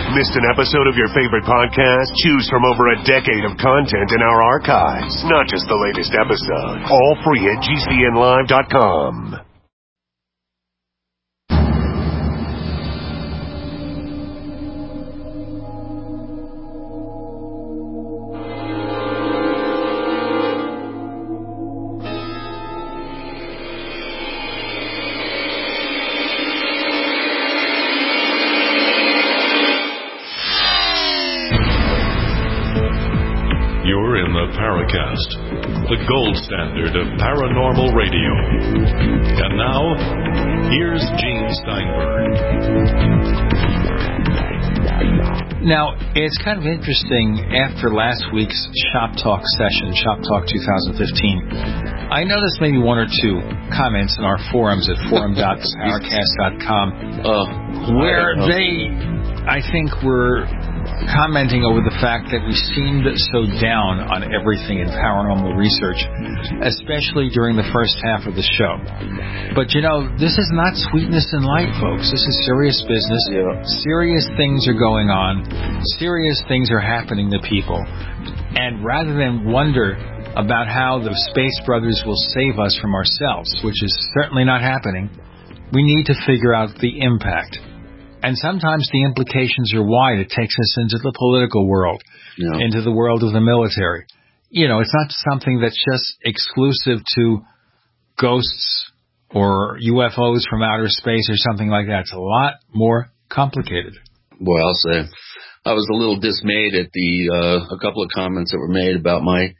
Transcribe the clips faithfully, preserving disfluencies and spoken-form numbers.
Missed an episode of your favorite podcast? Choose from over a decade of content in our archives, not just the latest episode. All free at G C N live dot com. You're in the Paracast, the gold standard of paranormal radio. And now, here's Gene Steinberg. Now, it's kind of interesting, after last week's Shop Talk session, Shop Talk twenty fifteen, I noticed maybe one or two comments in our forums at forum dot paracast dot com uh, where they, I think, were commenting over the fact that we seemed so down on everything in paranormal research, especially during the first half of the show. But, you know, this is not sweetness and light, folks. This is serious business. Yeah. Serious things are going on. Serious things are happening to people. And rather than wonder about how the Space Brothers will save us from ourselves, which is certainly not happening, we need to figure out the impact. And sometimes the implications are wide. It takes us into the political world, yeah. into the world of the military. You know, it's not something that's just exclusive to ghosts or U F Os from outer space or something like that. It's a lot more complicated. Boy, I'll say, I was a little dismayed at the uh, a couple of comments that were made about my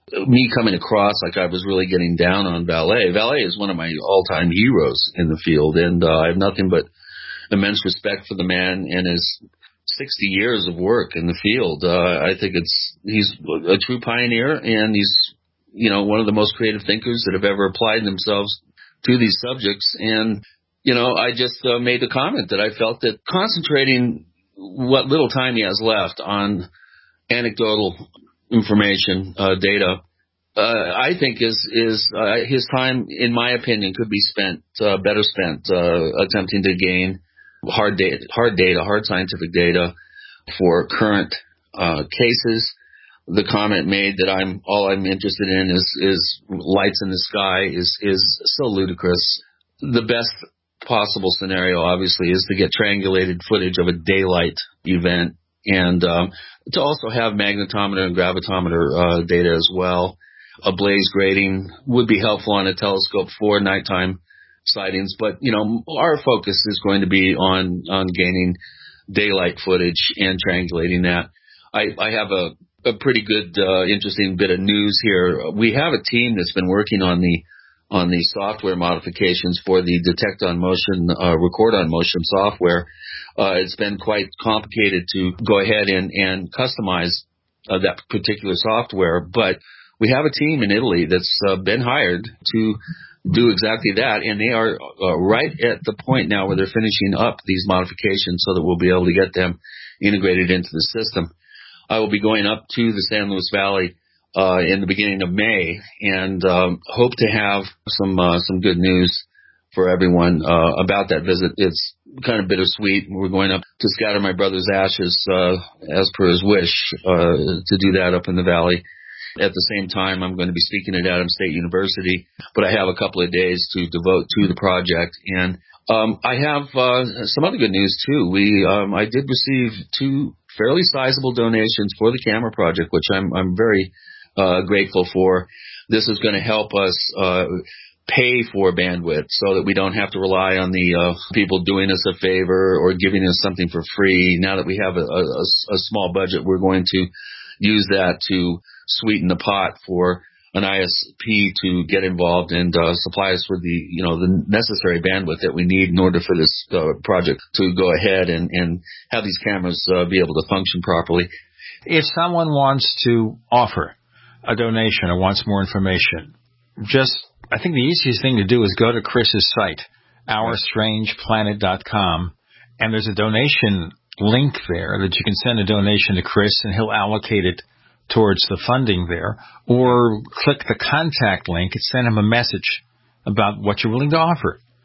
me coming across like I was really getting down on Vallée. Vallée is one of my all-time heroes in the field, and uh, I have nothing but immense respect for the man and his sixty years of work in the field. Uh, I think it's he's a true pioneer, and he's, you know, one of the most creative thinkers that have ever applied themselves to these subjects. And, you know, I just uh, made the comment that I felt that concentrating what little time he has left on anecdotal information, uh, data, uh, I think is is uh, his time, in my opinion, could be spent uh, better spent uh, attempting to gain hard data, hard data, hard scientific data for current uh, cases. The comment made that I'm all I'm interested in is is lights in the sky is is so ludicrous. The best possible scenario, obviously, is to get triangulated footage of a daylight event, and um, to also have magnetometer and gravitometer uh, data as well. A blaze grating would be helpful on a telescope for nighttime sightings, but, you know, our focus is going to be on, on gaining daylight footage and triangulating that. I, I have a, a pretty good, uh, interesting bit of news here. We have a team that's been working on the, on the software modifications for the Detect on Motion, uh, Record on Motion software. Uh, it's been quite complicated to go ahead and, and customize uh, that particular software, but we have a team in Italy that's uh, been hired to do exactly that, and they are uh, right at the point now where they're finishing up these modifications so that we'll be able to get them integrated into the system. I will be going up to the San Luis Valley uh, in the beginning of May, and um, hope to have some uh, some good news for everyone uh, about that visit. It's kind of bittersweet. We're going up to scatter my brother's ashes uh, as per his wish uh, to do that up in the valley. At the same time, I'm going to be speaking at Adams State University, but I have a couple of days to devote to the project. And um, I have uh, some other good news, too. We um, I did receive two fairly sizable donations for the camera project, which I'm, I'm very uh, grateful for. This is going to help us uh, pay for bandwidth so that we don't have to rely on the uh, people doing us a favor or giving us something for free. Now that we have a, a, a small budget, we're going to use that to sweeten the pot for an I S P to get involved and uh, supply us with the, you know, the necessary bandwidth that we need in order for this uh, project to go ahead and, and have these cameras uh, be able to function properly. If someone wants to offer a donation or wants more information, just, I think the easiest thing to do is go to Chris's site, our strange planet dot com, and there's a donation link there that you can send a donation to Chris and he'll allocate it towards the funding there, or click the contact link and send him a message about what you're willing to offer.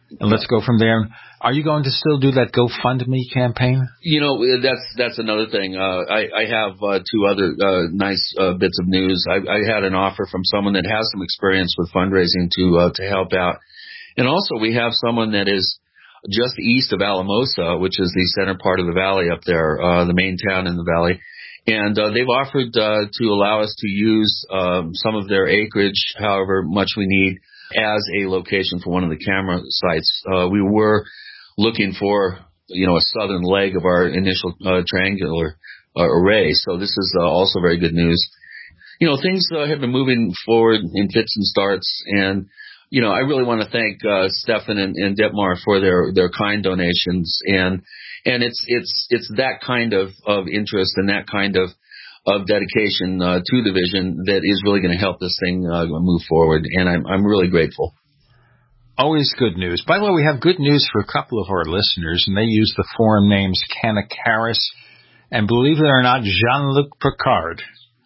And let's go from there. Are you going to still do that GoFundMe campaign? You know, that's that's another thing. Uh, I, I have uh, two other uh, nice uh, bits of news. I, I had an offer from someone that has some experience with fundraising to uh, to help out. And also we have someone that is just east of Alamosa, which is the center part of the valley up there, uh, the main town in the valley. And uh, they've offered uh, to allow us to use um, some of their acreage, however much we need, as a location for one of the camera sites. Uh, we were looking for, you know, a southern leg of our initial uh, triangular uh, array. So this is uh, also very good news. You know, things uh, have been moving forward in fits and starts. And, you know, I really want to thank uh, Stefan and, and Detmar for their, their kind donations. And and it's it's it's that kind of, of interest and that kind of of dedication uh, to the vision that is really going to help this thing uh, move forward. And I'm I'm really grateful. Always good news. By the way, we have good news for a couple of our listeners, and they use the forum names Canacaris and, believe it or not, Jean-Luc Picard.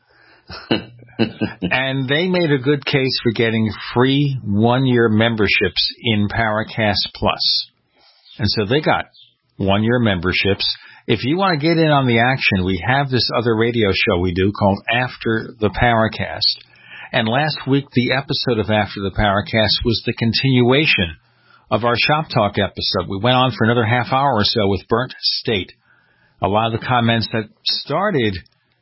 And they made a good case for getting free one-year memberships in Paracast Plus. And so they got one-year memberships. If you want to get in on the action, we have this other radio show we do called After the Paracast. And last week, the episode of After the Paracast was the continuation of our Shop Talk episode. We went on for another half hour or so with Burnt State. A lot of the comments that started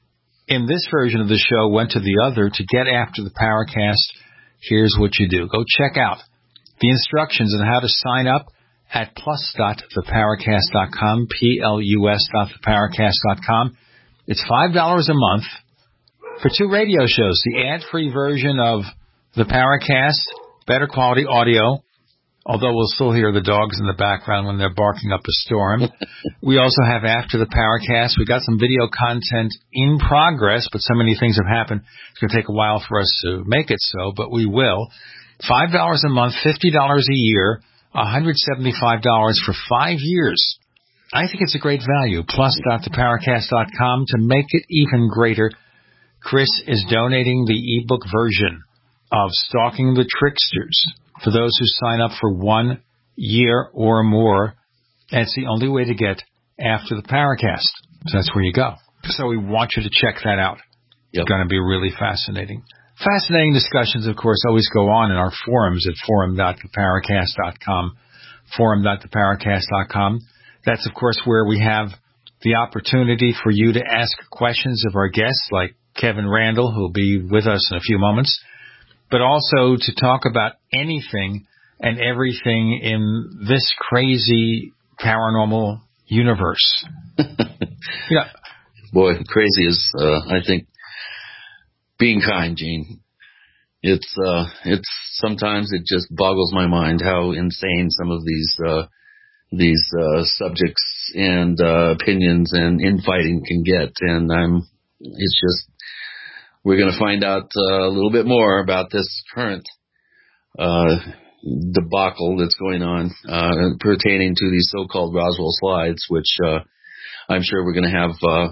in this version of the show went to the other. To get After the Paracast, here's what you do. Go check out the instructions on how to sign up at plus dot the paracast dot com, P L U S dot the paracast dot com. It's five dollars a month for two radio shows. The ad-free version of the Paracast, better quality audio, although we'll still hear the dogs in the background when they're barking up a storm. We also have After the Paracast. We got some video content in progress, but so many things have happened. It's going to take a while for us to make it so, but we will. five dollars a month, fifty dollars a year, one hundred seventy-five dollars for five years. I think it's a great value. plus dot the paracast dot com. To make it even greater, Chris is donating the ebook version of Stalking the Tricksters for those who sign up for one year or more. That's the only way to get After the Paracast. So that's where you go. So we want you to check that out. Yep. It's going to be really fascinating. Fascinating discussions, of course, always go on in our forums at forum dot the paracast dot com, forum dot the paracast dot com. That's, of course, where we have the opportunity for you to ask questions of our guests, like Kevin Randall, who will be with us in a few moments, but also to talk about anything and everything in this crazy paranormal universe. Yeah. Boy, crazy is, uh, I think, being kind, Gene. It's, uh, it's, sometimes it just boggles my mind how insane some of these, uh, these, uh, subjects and, uh, opinions and infighting can get. And I'm, it's just, we're going to find out uh, a little bit more about this current, uh, debacle that's going on, uh, pertaining to these so-called Roswell slides, which, uh, I'm sure we're going to have, uh,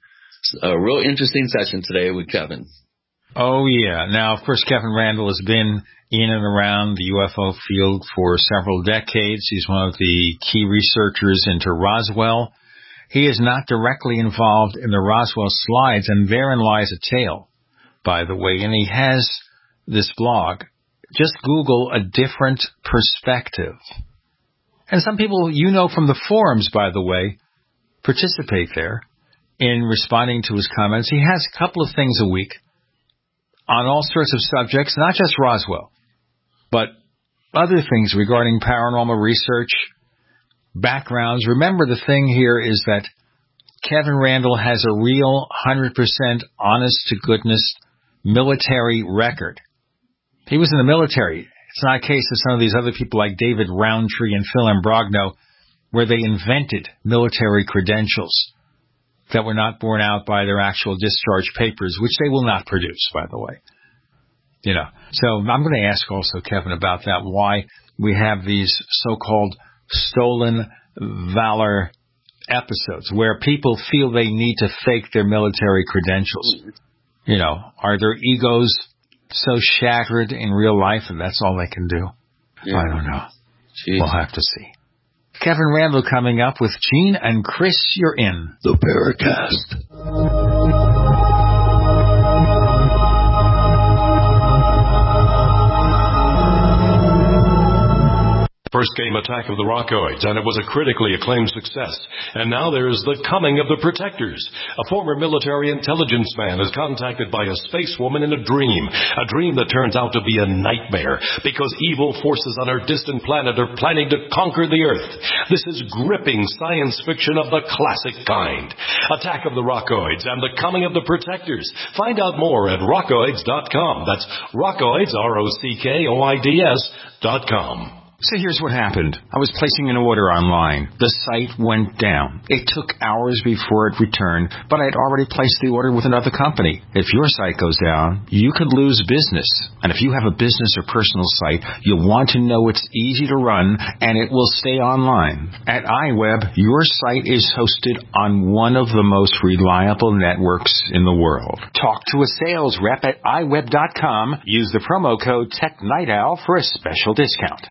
a real interesting session today with Kevin. Oh, yeah. Now, of course, Kevin Randall has been in and around the U F O field for several decades. He's one of the key researchers into Roswell. He is not directly involved in the Roswell slides, and therein lies a tale, by the way. And he has this blog. Just Google A Different Perspective. And some people, you know from the forums, by the way, participate there in responding to his comments. He has a couple of things a week on all sorts of subjects, not just Roswell, but other things regarding paranormal research, backgrounds. Remember, the thing here is that Kevin Randall has a real one hundred percent honest-to-goodness military record. He was in the military. It's not a case of some of these other people like David Roundtree and Phil Ambrogno, where they invented military credentials that were not borne out by their actual discharge papers, which they will not produce, by the way. You know, so I'm going to ask also Kevin about that, why we have these so-called stolen valor episodes where people feel they need to fake their military credentials. You know, are their egos so shattered in real life and that's all they can do? Yeah. I don't know. Jeez. We'll have to see. Kevin Randle coming up with Gene and Chris. You're in the Paracast. First came Attack of the Rockoids, and it was a critically acclaimed success. And now there's The Coming of the Protectors. A former military intelligence man is contacted by a space woman in a dream. A dream that turns out to be a nightmare, because evil forces on our distant planet are planning to conquer the Earth. This is gripping science fiction of the classic kind. Attack of the Rockoids and The Coming of the Protectors. Find out more at rockoids dot com. That's Rockoids, R O C K O I D S dot com. So here's what happened. I was placing an order online. The site went down. It took hours before it returned, but I had already placed the order with another company. If your site goes down, you could lose business. And if you have a business or personal site, you'll want to know it's easy to run and it will stay online. At iWeb, your site is hosted on one of the most reliable networks in the world. Talk to a sales rep at i web dot com. Use the promo code TechNightOwl for a special discount.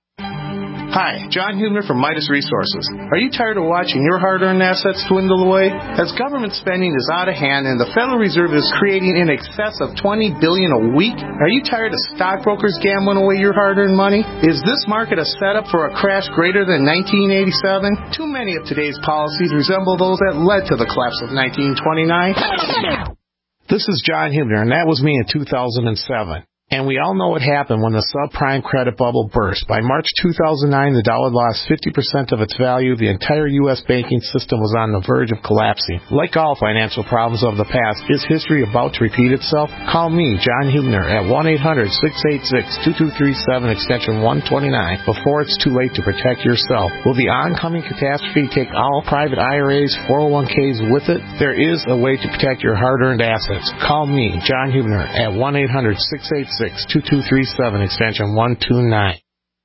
Hi, John Hubner from Midas Resources. Are you tired of watching your hard-earned assets dwindle away? As government spending is out of hand and the Federal Reserve is creating in excess of twenty billion dollars a week, are you tired of stockbrokers gambling away your hard-earned money? Is this market a setup for a crash greater than nineteen eighty-seven? Too many of today's policies resemble those that led to the collapse of nineteen twenty-nine. This is John Hubner, and that was me in two thousand seven. And we all know what happened when the subprime credit bubble burst. By March two thousand nine, the dollar lost fifty percent of its value. The entire U S banking system was on the verge of collapsing. Like all financial problems of the past, is history about to repeat itself? Call me, John Hubner, at one eight hundred six eight six two two three seven, extension one twenty-nine, before it's too late to protect yourself. Will the oncoming catastrophe take all private I R As, four oh one k's with it? There is a way to protect your hard-earned assets. Call me, John Hubner, at one eight hundred six eight six two two three seven, extension one two nine.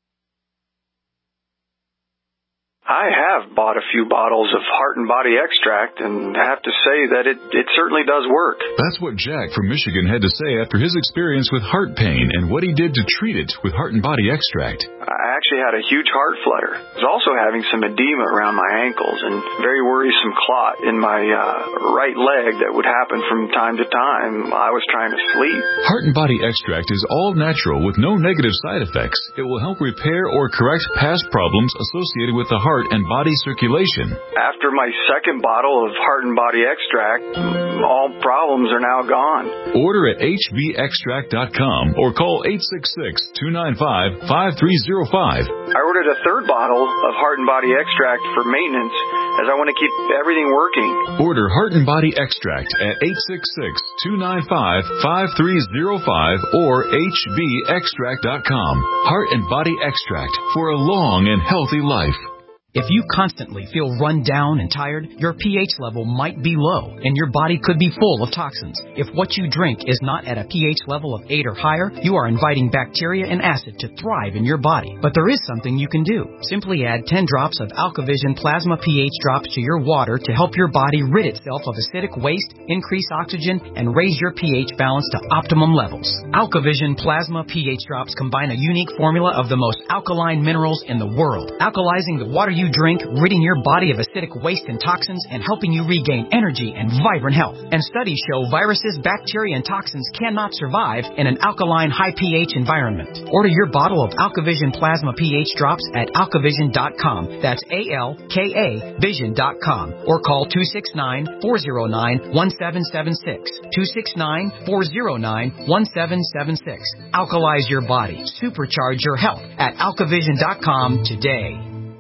I have bought a few bottles of Heart and Body Extract and have to say that it, it certainly does work. That's what Jack from Michigan had to say after his experience with heart pain and what he did to treat it with Heart and Body Extract. I actually had a huge heart flutter. I was also having some edema around my ankles and very worrisome clot in my uh, right leg that would happen from time to time. I was trying to sleep. Heart and Body Extract is all natural with no negative side effects. It will help repair or correct past problems associated with the heart and body circulation. After my second bottle of Heart and Body Extract, all problems are now gone. Order at h b extract dot com or call eight six six two nine five five three zero five. I ordered a third bottle of Heart and Body Extract for maintenance as I want to keep everything working. Order Heart and Body Extract at eight six six two nine five five three zero five or h b extract dot com. Heart and Body Extract for a long and healthy life. If you constantly feel run down and tired, your pH level might be low, and your body could be full of toxins. If what you drink is not at a pH level of eight or higher, you are inviting bacteria and acid to thrive in your body. But there is something you can do. Simply add ten drops of AlkaVision Plasma pH drops to your water to help your body rid itself of acidic waste, increase oxygen, and raise your pH balance to optimum levels. AlkaVision Plasma pH drops combine a unique formula of the most alkaline minerals in the world, alkalizing the water you drink, ridding your body of acidic waste and toxins, and helping you regain energy and vibrant health. And studies show viruses, bacteria, and toxins cannot survive in an alkaline, high pH environment. Order your bottle of AlkaVision Plasma pH drops at alkavision dot com. That's A L K A vision dot com. Or call two six nine, four zero nine, one seven seven six. two six nine, four zero nine, one seven seven six. Alkalize your body. Supercharge your health at alkavision dot com today.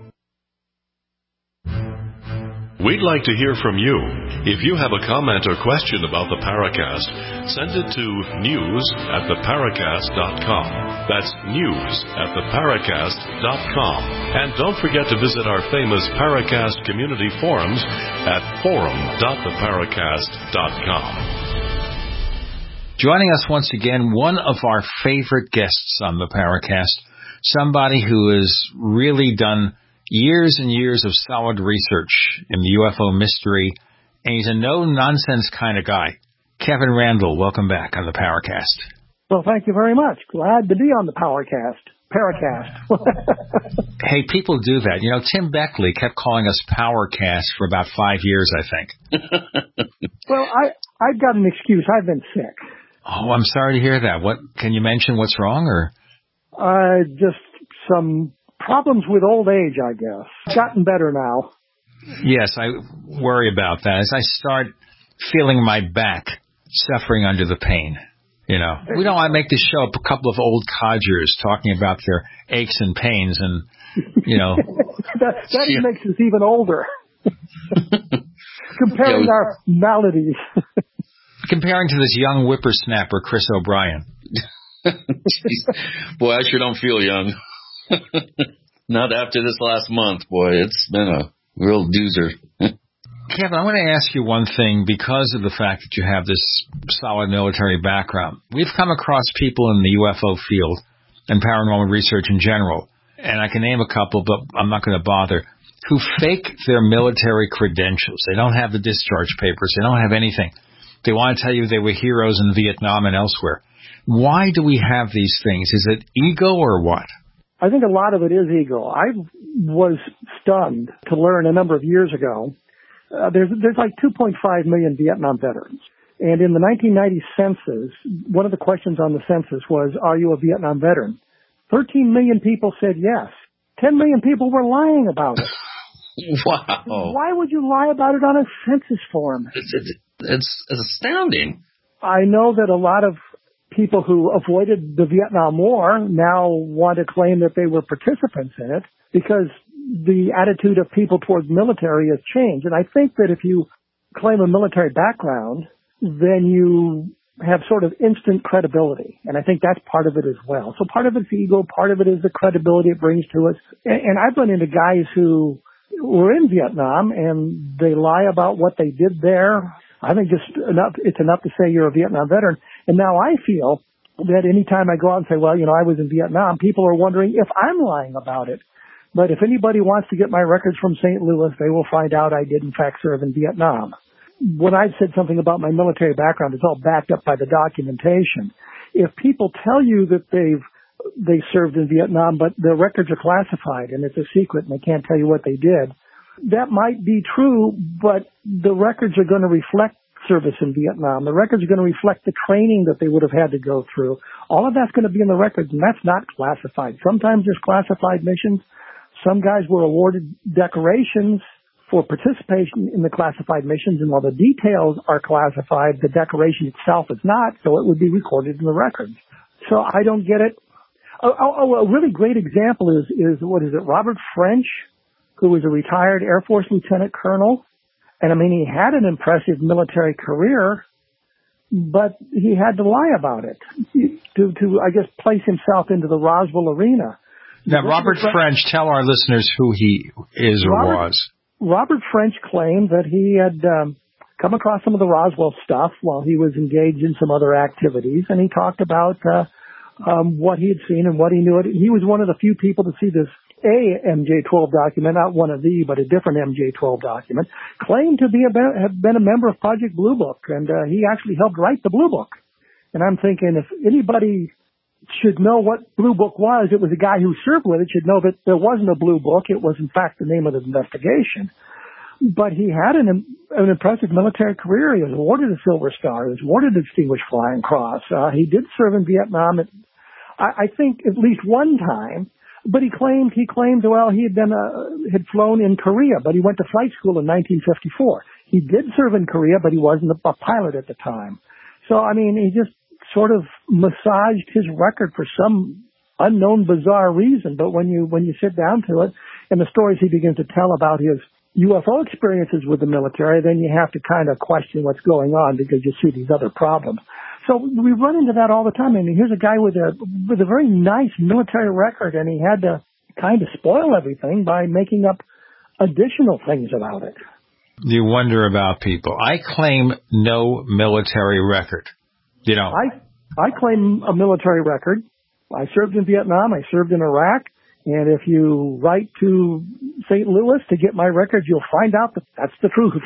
We'd like to hear from you. If you have a comment or question about the Paracast, send it to news at the paracast dot com. That's news at the paracast dot com. And don't forget to visit our famous Paracast community forums at forum dot the paracast dot com. Joining us once again, one of our favorite guests on the Paracast, somebody who has really done years and years of solid research in the U F O mystery, and he's a no-nonsense kind of guy. Kevin Randle, welcome back on the Paracast. Well, thank you very much. Glad to be on the Paracast. Paracast. Hey, people do that. You know, Tim Beckley kept calling us Powercast for about five years, I think. Well, I, I've got an excuse. I've been sick. Oh, I'm sorry to hear that. What can you mention what's wrong, or? Uh, just some problems with old age, I guess. Gotten better now. Yes, I worry about that. As I start feeling my back suffering under the pain, you know. We don't want to make the show a couple of old codgers talking about their aches and pains and, you know. that that yeah. makes us even older. Comparing yeah, our maladies. Comparing to this young whippersnapper, Chris O'Brien. Boy, I sure don't feel young. Not after this last month, boy. It's been a real doozer. Kevin, I want to ask you one thing because of the fact that you have this solid military background. We've come across people in the U F O field and paranormal research in general, and I can name a couple, but I'm not going to bother, who fake their military credentials. They don't have the discharge papers. They don't have anything. They want to tell you they were heroes in Vietnam and elsewhere. Why do we have these things? Is it ego or what? I think a lot of it is ego. I was stunned to learn a number of years ago, uh, there's, there's like two point five million Vietnam veterans. And in the nineteen ninety census, one of the questions on the census was, are you a Vietnam veteran? thirteen million people said yes. ten million people were lying about it. Wow. Why would you lie about it on a census form? It's, it's, it's, it's astounding. I know that a lot of people who avoided the Vietnam War now want to claim that they were participants in it because the attitude of people towards military has changed. And I think that if you claim a military background, then you have sort of instant credibility. And I think that's part of it as well. So part of it's ego, part of it is the credibility it brings to us. And, and I've run into guys who were in Vietnam and they lie about what they did there. I think just enough, it's enough to say you're a Vietnam veteran. And now I feel that anytime I go out and say, well, you know, I was in Vietnam, people are wondering if I'm lying about it. But if anybody wants to get my records from Saint Louis, they will find out I did in fact serve in Vietnam. When I've said something about my military background, it's all backed up by the documentation. If people tell you that they've they served in Vietnam, but their records are classified and it's a secret and they can't tell you what they did, that might be true, but the records are going to reflect service in Vietnam. The records are going to reflect the training that they would have had to go through. All of that's going to be in the records, and that's not classified. Sometimes there's classified missions. Some guys were awarded decorations for participation in the classified missions, and while the details are classified, the decoration itself is not, so it would be recorded in the records. So I don't get it. Oh, oh, a really great example is, is, what is it, Robert French, who was a retired Air Force lieutenant colonel. And I mean, he had an impressive military career, but he had to lie about it to, to I guess, place himself into the Roswell arena. Now, Robert French, tell our listeners who he is or Robert, was. Robert French claimed that he had um, come across some of the Roswell stuff while he was engaged in some other activities, and he talked about uh, um, what he had seen and what he knew. He was one of the few people to see this A M J twelve document, not one of the, but a different M J twelve document, claimed to be a, have been a member of Project Blue Book, and uh, he actually helped write the Blue Book. And I'm thinking, if anybody should know what Blue Book was, it was a guy who served with it should know that there wasn't a Blue Book. It was, in fact, the name of the investigation. But he had an, an impressive military career. He was awarded a Silver Star. He was awarded a Distinguished Flying Cross. Uh, he did serve in Vietnam, at, I, I think, at least one time. But he claimed, he claimed, well, he had been, uh, had flown in Korea, but he went to flight school in nineteen fifty-four. He did serve in Korea, but he wasn't a, a pilot at the time. So, I mean, he just sort of massaged his record for some unknown, bizarre reason. But when you, when you sit down to it and the stories he begins to tell about his U F O experiences with the military, then you have to kind of question what's going on because you see these other problems. So we run into that all the time. I mean, here's a guy with a with a very nice military record, and he had to kind of spoil everything by making up additional things about it. You wonder about people. I claim no military record. You know, I I claim a military record. I served in Vietnam. I served in Iraq. And if you write to Saint Louis to get my records, you'll find out that that's the truth.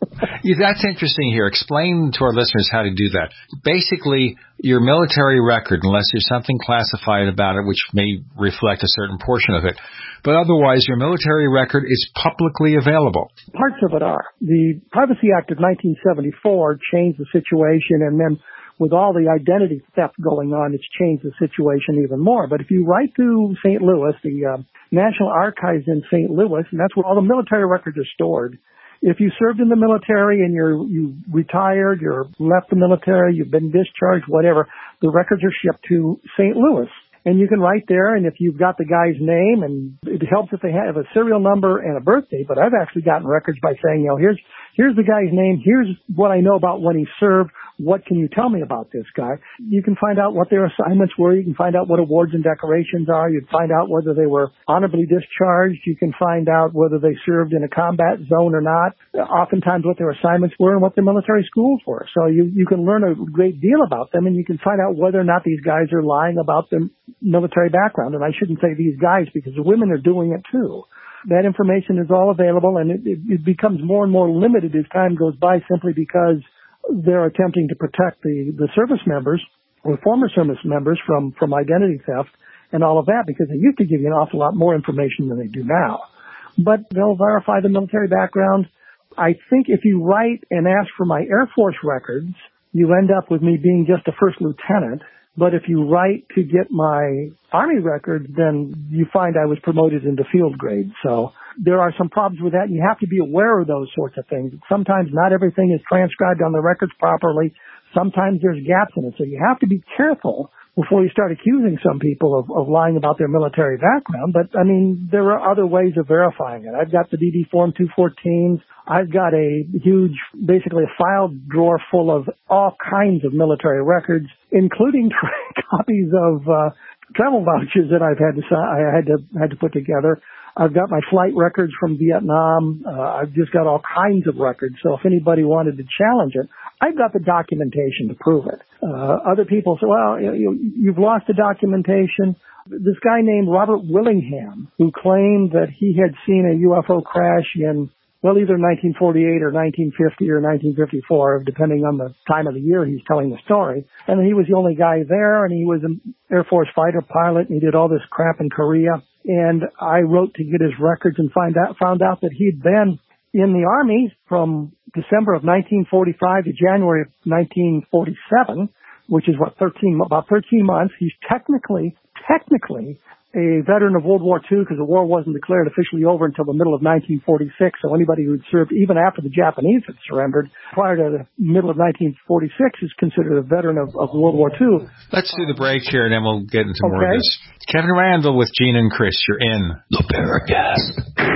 Yeah, that's interesting here. Explain to our listeners how to do that. Basically, your military record, unless there's something classified about it, which may reflect a certain portion of it, but otherwise your military record is publicly available. Parts of it are. The Privacy Act of nineteen seventy-four changed the situation, and then with all the identity theft going on, it's changed the situation even more. But if you write to Saint Louis, the uh, National Archives in Saint Louis, and that's where all the military records are stored, if you served in the military and you're, you retired, you're left the military, you've been discharged, whatever, the records are shipped to Saint Louis. And you can write there, and if you've got the guy's name, and it helps if they have a serial number and a birthday, but I've actually gotten records by saying, you know, here's, here's the guy's name, here's what I know about when he served, what can you tell me about this guy? You can find out what their assignments were, you can find out what awards and decorations are, you can find out whether they were honorably discharged, you can find out whether they served in a combat zone or not, oftentimes what their assignments were and what their military schools were. So you, you can learn a great deal about them, and you can find out whether or not these guys are lying about them military background. And I shouldn't say these guys because the women are doing it too. That information is all available, and it, it, it becomes more and more limited as time goes by simply because they're attempting to protect the, the service members or former service members from, from identity theft and all of that, because they used to give you an awful lot more information than they do now. But they'll verify the military background. I think if you write and ask for my Air Force records, you end up with me being just a first lieutenant. But if you write to get my Army records, then you find I was promoted into field grade. So there are some problems with that, and you have to be aware of those sorts of things. Sometimes not everything is transcribed on the records properly. Sometimes there's gaps in it. So you have to be careful before you start accusing some people of, of lying about their military background. But, I mean, there are other ways of verifying it. I've got the D D Form two fourteens. I've got a huge, basically a file drawer full of all kinds of military records, including copies of uh, travel vouchers that I've had to I had to had to put together. I've got my flight records from Vietnam. Uh, I've just got all kinds of records. So if anybody wanted to challenge it, I've got the documentation to prove it. Uh, other people say, well, you, you've lost the documentation. This guy named Robert Willingham, who claimed that he had seen a U F O crash in, well, either nineteen forty-eight or nineteen fifty or nineteen fifty-four, depending on the time of the year he's telling the story. And he was the only guy there, and he was an Air Force fighter pilot, and he did all this crap in Korea. And I wrote to get his records and find out, found out that he'd been in the Army from December of nineteen forty-five to January of nineteen forty-seven, which is what, thirteen, about thirteen months. He's technically, technically a veteran of World War Two because the war wasn't declared officially over until the middle of nineteen forty-six. So anybody who'd served even after the Japanese had surrendered prior to the middle of nineteen forty-six is considered a veteran of, of World War Two. Let's do the break here, and then we'll get into okay. more of this. Kevin Randle with Gene and Chris. You're in the Paracast.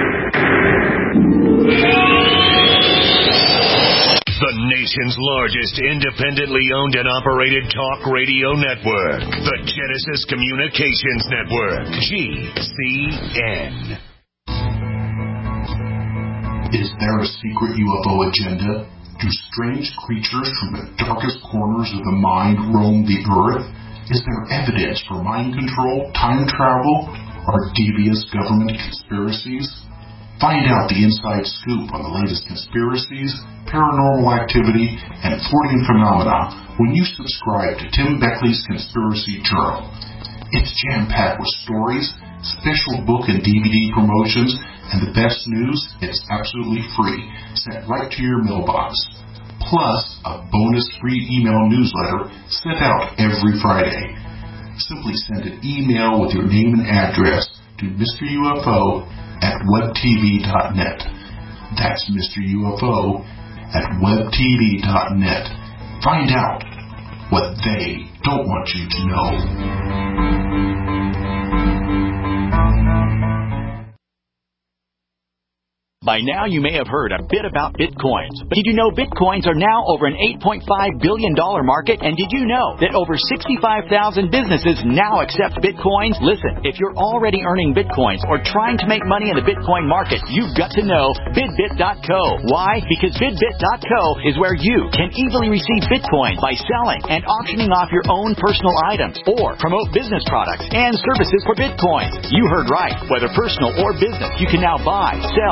The nation's largest independently owned and operated talk radio network. The Genesis Communications Network. G C N. Is there a secret U F O agenda? Do strange creatures from the darkest corners of the mind roam the earth? Is there evidence for mind control, time travel, or devious government conspiracies? Find out the inside scoop on the latest conspiracies, paranormal activity, and Fortean phenomena when you subscribe to Tim Beckley's Conspiracy Journal. It's jam-packed with stories, special book and D V D promotions, and the best news, it's absolutely free, sent right to your mailbox. Plus, a bonus free email newsletter sent out every Friday. Simply send an email with your name and address to Mister U F O at web t v dot net. That's Mister U F O at web t v dot net. Find out what they don't want you to know. By now, you may have heard a bit about Bitcoins. But did you know Bitcoins are now over an eight point five billion dollars market? And did you know that over sixty-five thousand businesses now accept Bitcoins? Listen, if you're already earning Bitcoins or trying to make money in the Bitcoin market, you've got to know Bidbit dot co. Why? Because Bidbit dot co is where you can easily receive Bitcoin by selling and auctioning off your own personal items or promote business products and services for Bitcoins. You heard right. Whether personal or business, you can now buy, sell, and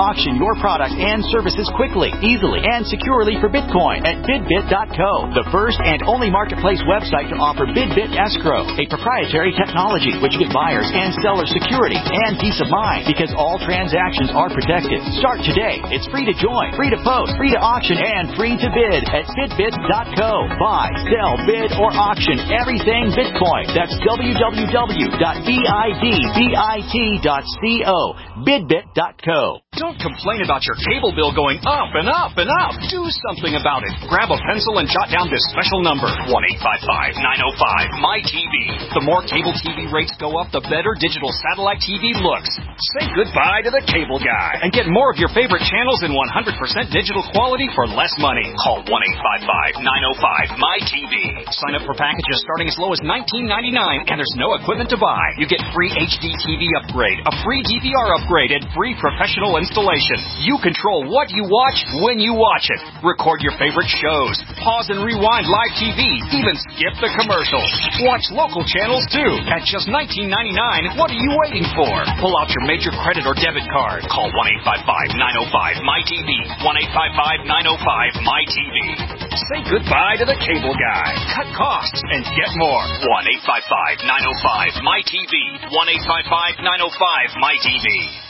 auction your product and services quickly, easily, and securely for Bitcoin at bid bit dot co, the first and only marketplace website to offer BidBit Escrow, a proprietary technology which gives buyers and sellers security and peace of mind because all transactions are protected. Start today. It's free to join, free to post, free to auction, and free to bid at bid bit dot co. Buy, sell, bid, or auction everything Bitcoin. That's w w w dot bid bit dot co. bid bit dot co. Don't complain about your cable bill going up and up and up. Do something about it. Grab a pencil and jot down this special number, one eight five five, nine oh five, M Y T V. The more cable T V rates go up, the better digital satellite T V looks. Say goodbye to the cable guy and get more of your favorite channels in one hundred percent digital quality for less money. Call one eight five five, nine oh five, M Y T V. Sign up for packages starting as low as nineteen ninety-nine, and there's no equipment to buy. You get free H D T V upgrade, a free D V R upgrade, and free professional installation. You control what you watch when you watch it. Record your favorite shows. Pause and rewind live T V. Even skip the commercials. Watch local channels too. At just nineteen ninety-nine, what are you waiting for? Pull out your major credit or debit card. Call one eight five five, nine oh five, M Y T V. one eight five five, nine oh five, M Y T V. Say goodbye to the cable guy. Cut costs and get more. one eight five five, nine oh five, M Y T V. one eight five five, nine oh five, M Y T V.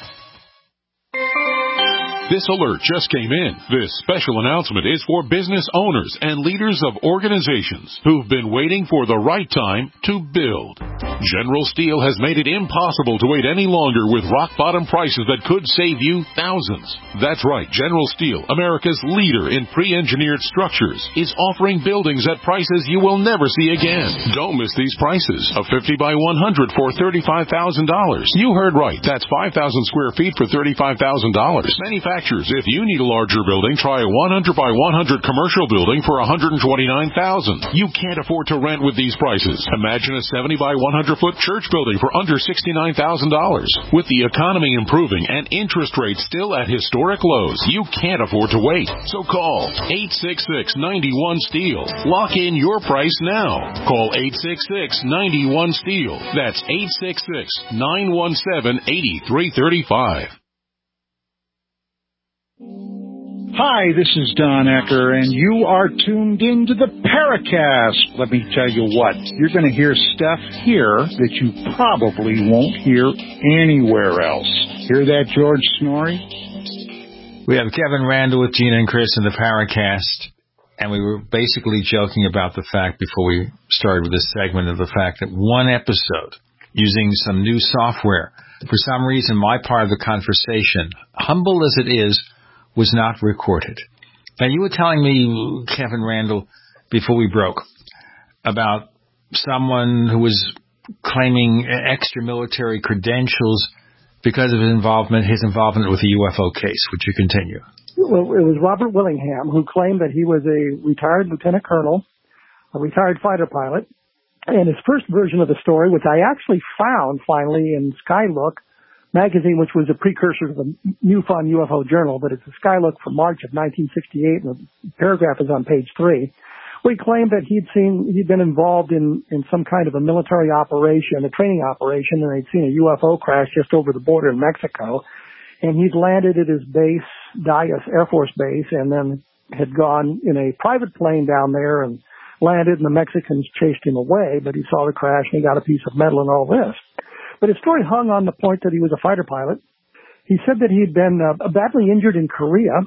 This alert just came in. This special announcement is for business owners and leaders of organizations who've been waiting for the right time to build. General Steel has made it impossible to wait any longer with rock-bottom prices that could save you thousands. That's right, General Steel, America's leader in pre-engineered structures, is offering buildings at prices you will never see again. Don't miss these prices. A fifty by one hundred for thirty-five thousand dollars. You heard right. That's five thousand square feet for thirty-five thousand dollars. Manufacturers, if you need a larger building, try a one hundred by one hundred commercial building for one hundred twenty-nine thousand dollars. You can't afford to rent with these prices. Imagine a seventy by one hundred foot church building for under sixty-nine thousand dollars. With the economy improving and interest rates still at historic lows, you can't afford to wait. So call eight six six, nine one, STEEL. Lock in your price now. Call eight six six, nine one, STEEL. That's eight six six, nine one seven, eight three three five. Hi, this is Don Ecker, and you are tuned into the Paracast. Let me tell you what, you're going to hear stuff here that you probably won't hear anywhere else. Hear that, George Snorri? We have Kevin Randle with Gina and Chris in the Paracast, and we were basically joking about the fact, before we started with this segment, of the fact that one episode, using some new software, for some reason my part of the conversation, humble as it is, was not recorded. Now, you were telling me, Kevin Randle, before we broke, about someone who was claiming extra military credentials because of his involvement, his involvement with the U F O case. Would you continue? Well, it was Robert Willingham who claimed that he was a retired lieutenant colonel, a retired fighter pilot, and his first version of the story, which I actually found finally in Skylook magazine, which was a precursor to the MUFON U F O Journal, but it's a Skylook from March of nineteen sixty-eight, and the paragraph is on page three, where he claimed that he'd seen, he'd been involved in, in some kind of a military operation, a training operation, and they'd seen a U F O crash just over the border in Mexico, and he'd landed at his base, Dyess Air Force Base, and then had gone in a private plane down there and landed, and the Mexicans chased him away, but he saw the crash and he got a piece of metal and all this. But his story hung on the point that he was a fighter pilot. He said that he'd been uh, badly injured in Korea,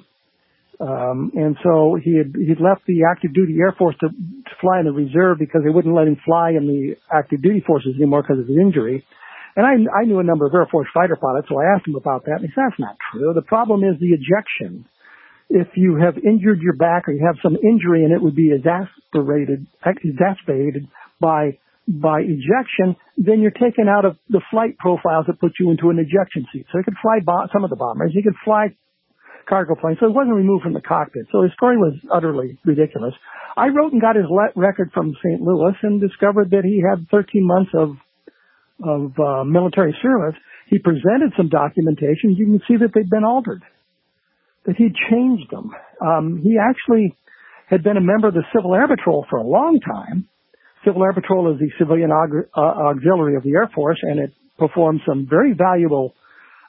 um, and so he had he'd left the active duty Air Force to, to fly in the reserve because they wouldn't let him fly in the active duty forces anymore because of his injury. And I, I knew a number of Air Force fighter pilots, so I asked him about that, and he said, that's not true. The problem is the ejection. If you have injured your back or you have some injury, and it would be exacerbated, exacerbated by by ejection, then you're taken out of the flight profiles that put you into an ejection seat. So he could fly bo- some of the bombers. He could fly cargo planes. So it wasn't removed from the cockpit. So his story was utterly ridiculous. I wrote and got his le- record from Saint Louis and discovered that he had thirteen months of of uh, military service. He presented some documentation. You can see that they'd been altered, that he'd changed them. Um, he actually had been a member of the Civil Air Patrol for a long time. Civil Air Patrol is the civilian aug- uh, auxiliary of the Air Force, and it performs some very valuable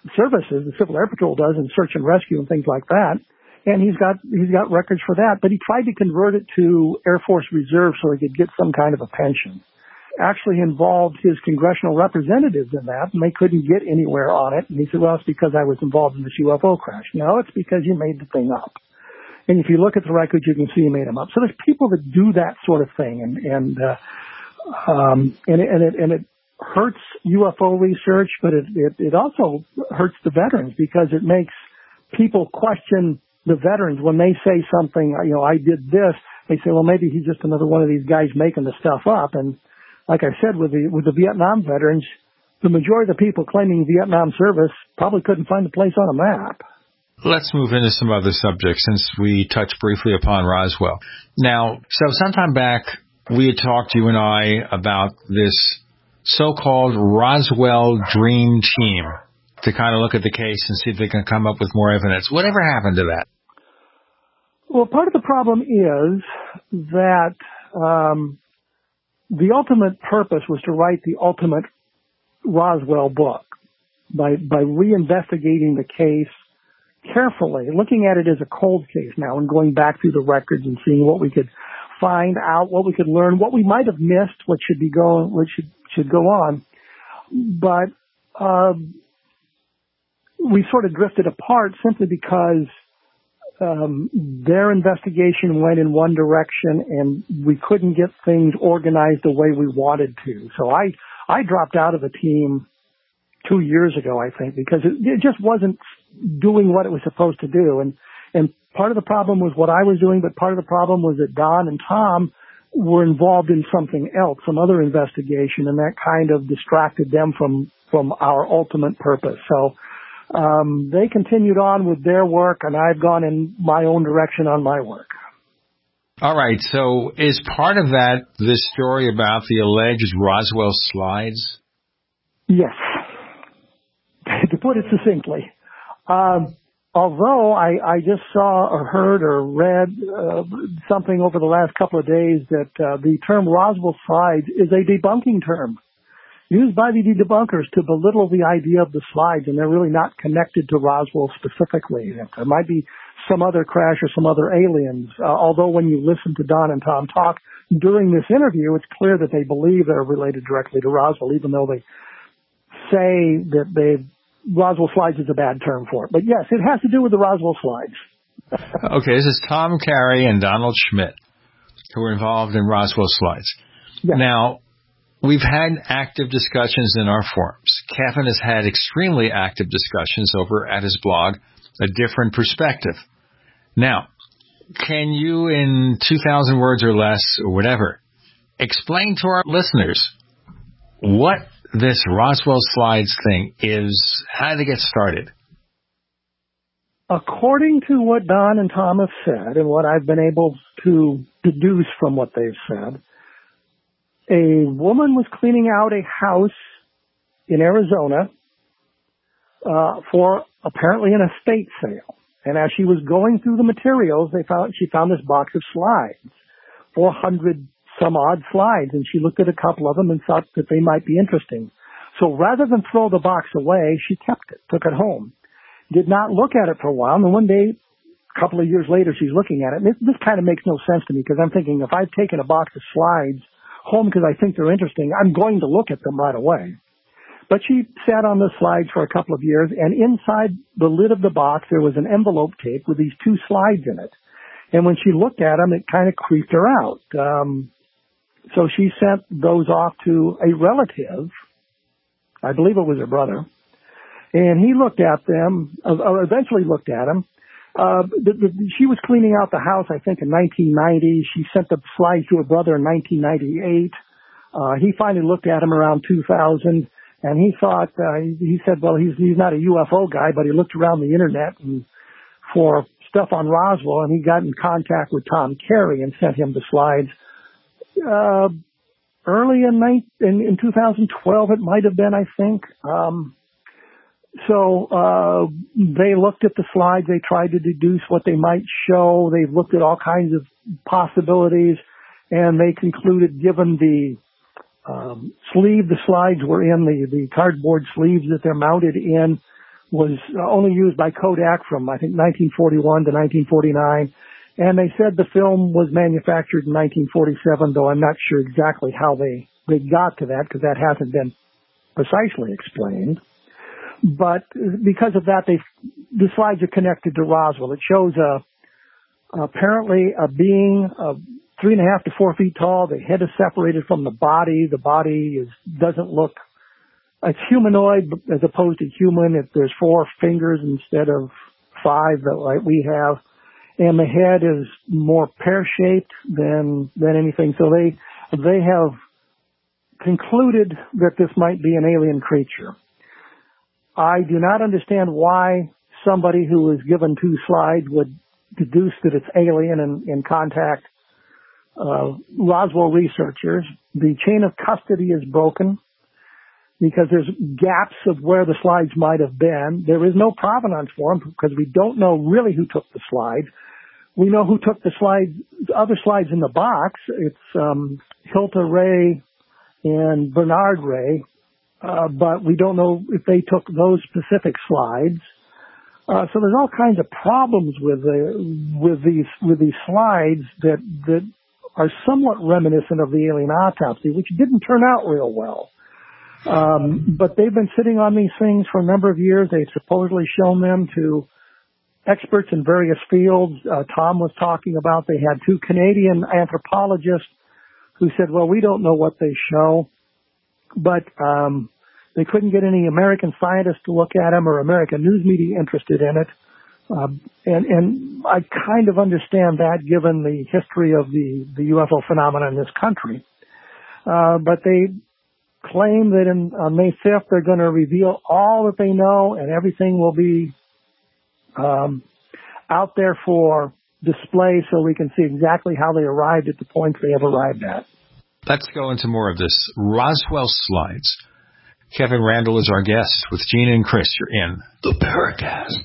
services, the Civil Air Patrol does in search and rescue and things like that. And he's got, he's got records for that, but he tried to convert it to Air Force Reserve so he could get some kind of a pension. Actually involved his congressional representatives in that, and they couldn't get anywhere on it. And he said, well, it's because I was involved in this U F O crash. No, it's because you made the thing up. And if you look at the records, you can see you made them up. So there's people that do that sort of thing, and and uh, um, and, it, and it and it hurts U F O research, but it, it it also hurts the veterans because it makes people question the veterans when they say something. You know, I did this. They say, well, maybe he's just another one of these guys making the stuff up. And like I said, with the with the Vietnam veterans, the majority of the people claiming Vietnam service probably couldn't find a place on a map. Let's move into some other subjects since we touched briefly upon Roswell. Now, so sometime back, we had talked, you and I, about this so-called Roswell Dream Team to kind of look at the case and see if they can come up with more evidence. Whatever happened to that? Well, part of the problem is that um, the ultimate purpose was to write the ultimate Roswell book by by reinvestigating the case carefully, looking at it as a cold case now and going back through the records and seeing what we could find out, what we could learn, what we might have missed, what should be going, what should should go on. But uh, we sort of drifted apart simply because um, their investigation went in one direction and we couldn't get things organized the way we wanted to. So I I dropped out of the team two years ago, I think, because it, it just wasn't doing what it was supposed to do. And, and part of the problem was what I was doing, but part of the problem was that Don and Tom were involved in something else, some other investigation, and that kind of distracted them from, from our ultimate purpose. So, um, they continued on with their work and I've gone in my own direction on my work. All right. So is part of that this story about the alleged Roswell slides? Yes. To put it succinctly. Um, although I, I just saw or heard or read uh, something over the last couple of days that uh, the term Roswell slides is a debunking term used by the debunkers to belittle the idea of the slides, and they're really not connected to Roswell specifically. There might be some other crash or some other aliens, uh, although when you listen to Don and Tom talk during this interview, it's clear that they believe they're related directly to Roswell, even though they say that they've Roswell slides is a bad term for it. But yes, it has to do with the Roswell slides. Okay, this is Tom Carey and Donald Schmidt who were involved in Roswell slides. Yes. Now, we've had active discussions in our forums. Kevin has had extremely active discussions over at his blog, A Different Perspective. Now, can you, in two thousand words or less, or whatever, explain to our listeners what this Roswell slides thing is, how did it get started? According to what Don and Tom have said and what I've been able to deduce from what they've said, a woman was cleaning out a house in Arizona uh, for apparently an estate sale. And as she was going through the materials, they found she found this box of slides, four hundred some odd slides, and she looked at a couple of them and thought that they might be interesting. So rather than throw the box away, she kept it, took it home, did not look at it for a while, and then one day, a couple of years later, she's looking at it. And this, this kind of makes no sense to me because I'm thinking if I've taken a box of slides home because I think they're interesting, I'm going to look at them right away. But she sat on the slides for a couple of years, and inside the lid of the box, there was an envelope tape with these two slides in it. And when she looked at them, it kind of creeped her out. Um, So she sent those off to a relative, I believe it was her brother, and he looked at them, or eventually looked at them. Uh, the, the, she was cleaning out the house, I think, in nineteen ninety. She sent the slides to her brother in nineteen ninety-eight. Uh, he finally looked at them around two thousand, and he thought, uh, he, he said, well, he's, he's not a U F O guy, but he looked around the internet and for stuff on Roswell, and he got in contact with Tom Carey and sent him the slides. Uh, early in, in, in two thousand twelve, it might have been, I think. Um, so, uh, they looked at the slides. They tried to deduce what they might show. They looked at all kinds of possibilities, and they concluded, given the, um, sleeve the slides were in, the, the cardboard sleeves that they're mounted in, was only used by Kodak from, I think, nineteen forty-one to nineteen forty-nine. And they said the film was manufactured in nineteen forty-seven, though I'm not sure exactly how they, they got to that, because that hasn't been precisely explained. But because of that, they the slides are connected to Roswell. It shows a apparently a being of three and a half to four feet tall. The head is separated from the body. The body is doesn't look. It's humanoid as opposed to human. If there's four fingers instead of five that like we have, and the head is more pear-shaped than than anything. So they they have concluded that this might be an alien creature. I do not understand why somebody who was given two slides would deduce that it's alien and, and contact uh, Roswell researchers. The chain of custody is broken because there's gaps of where the slides might have been. There is no provenance for them because we don't know really who took the slides. We know who took the slides, the other slides in the box. It's um, Hilda Ray and Bernard Ray. Uh, but we don't know if they took those specific slides. Uh, so there's all kinds of problems with the, with these, with these slides that, that are somewhat reminiscent of the alien autopsy, which didn't turn out real well. Um, but they've been sitting on these things for a number of years. They've supposedly shown them to experts in various fields. Uh, Tom was talking about they had two Canadian anthropologists who said, well, we don't know what they show. But um, they couldn't get any American scientists to look at them or American news media interested in it. Uh, and, and I kind of understand that given the history of the, the U F O phenomenon in this country. Uh, but they claim that in, on May fifth they're going to reveal all that they know and everything will be um, out there for display so we can see exactly how they arrived at the points they have arrived at. Let's go into more of this. Roswell slides. Kevin Randle is our guest with Gina and Chris. You're in the Paracast.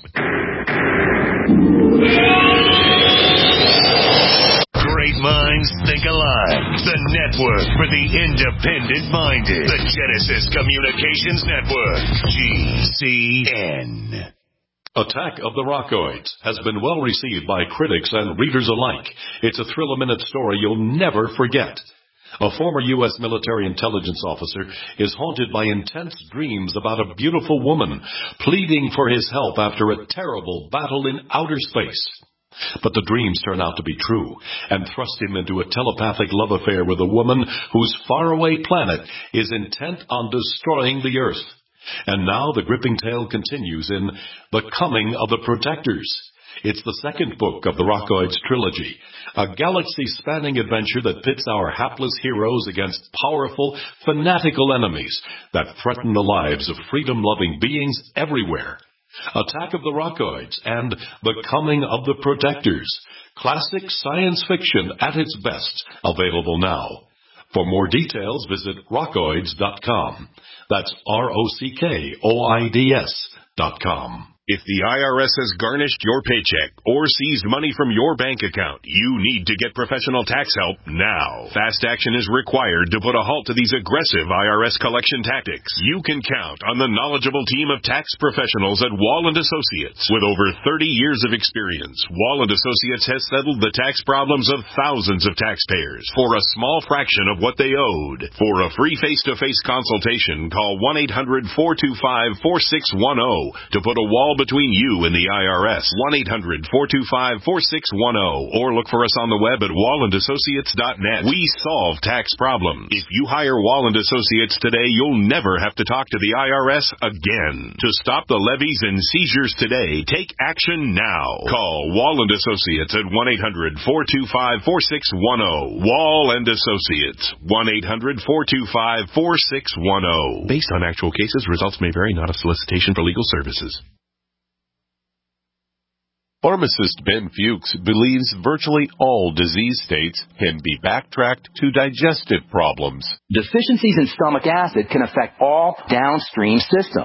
Great minds think alike. The network for the independent-minded. The Genesis Communications Network. G C N. Attack of the Rockoids has been well received by critics and readers alike. It's a thrill-a-minute story you'll never forget. A former U S military intelligence officer is haunted by intense dreams about a beautiful woman pleading for his help after a terrible battle in outer space. But the dreams turn out to be true and thrust him into a telepathic love affair with a woman whose faraway planet is intent on destroying the Earth. And now the gripping tale continues in The Coming of the Protectors. It's the second book of the Rockoids trilogy, a galaxy-spanning adventure that pits our hapless heroes against powerful, fanatical enemies that threaten the lives of freedom-loving beings everywhere. Attack of the Rockoids and The Coming of the Protectors, classic science fiction at its best, available now. For more details, visit rockoids dot com. That's R O C K O I D S dot com. If the I R S has garnished your paycheck or seized money from your bank account, you need to get professional tax help now. Fast action is required to put a halt to these aggressive I R S collection tactics. You can count on the knowledgeable team of tax professionals at Wall and Associates. With over thirty years of experience, Wall and Associates has settled the tax problems of thousands of taxpayers for a small fraction of what they owed. For a free face-to-face consultation, call one eight hundred four two five four six one zero to put a wall between you and the I R S. one eight hundred four two five four six one zero or look for us on the web at wall and associates dot net. We solve tax problems. If you hire Wall and Associates today, you'll never have to talk to the I R S again. To stop the levies and seizures today, take action now. Call Wall and Associates at one eight hundred four two five four six one zero. Wall and Associates, one eight hundred four two five four six one zero. Based on actual cases, results may vary, not a solicitation for legal services. Pharmacist Ben Fuchs believes virtually all disease states can be backtracked to digestive problems. Deficiencies in stomach acid can affect all downstream systems.